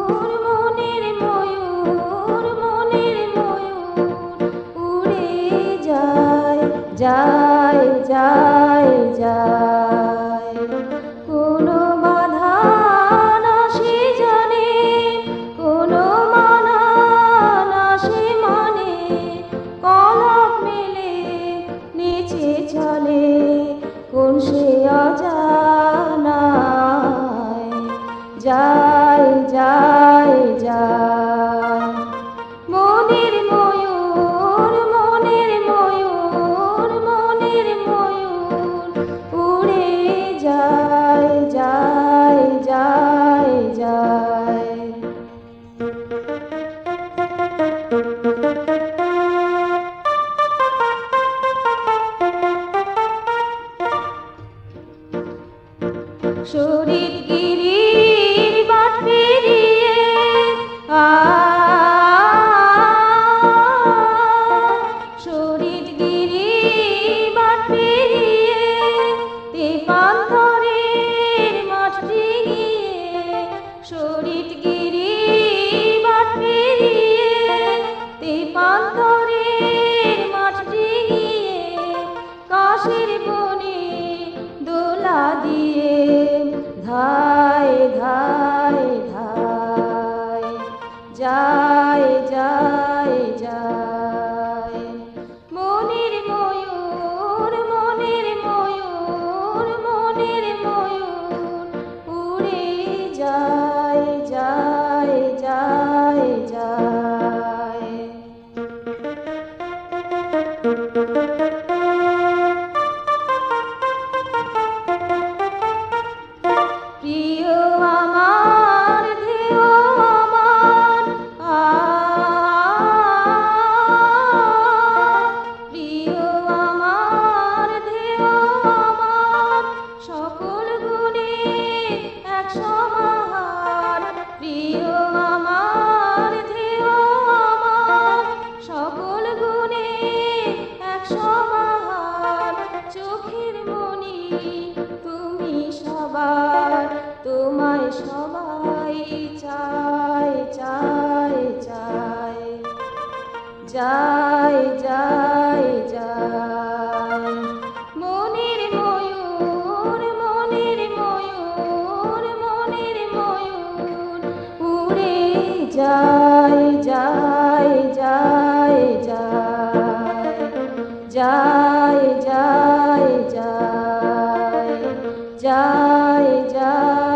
মনের ময়ূর, মনের ময়ূর উড়ে যায়, যায়, যায়, যায়। কোনো বাধা না সে জানে, কোনো মানা না সে মানে, কলক মেলে নিচে চলে কোন সে অজানায়, যায়, যায়, যায়। মনের ময়ূর, মনের ময়ূর, মনের ময়ূর উড়ে যায়, যায়, যায়, যায়। শরীর গিরির বাট পেরিয়ে শরীর গিরির বাট পেরিয়ে তেপান্তরের মাঠ ডিঙিয়ে, শরীর গিরির বাট পেরিয়ে তেপান্তরের মাঠ ডিঙিয়ে, কাশের বনে দোলা দিয়ে ধায়, ধায়, ধায়, যায়, যায়, যায়। মনের ময়ূর, মনের ময়ূর, মনের ময়ূর উড়ে যায়, যায়, যায়, যায়। প্রিয় আমার, ধেয় আমার, প্রিয় আমার, ধেয় আমার, সকল গুণে এক সমাহার। প্রিয় আমার, ধেয় আমার, সকল গুণে এক সমাহার। চোখের মনি তুমি সবার, তোমায় সবাই চায়, চায়, চায়, যায়, যায়, যায়। মনের ময়ূর, মনের ময়ূর, মনের ময়ূর উড়ে যায়, যায়, যায়, যায়, যায়, যায়, যায়, যায়, যায়।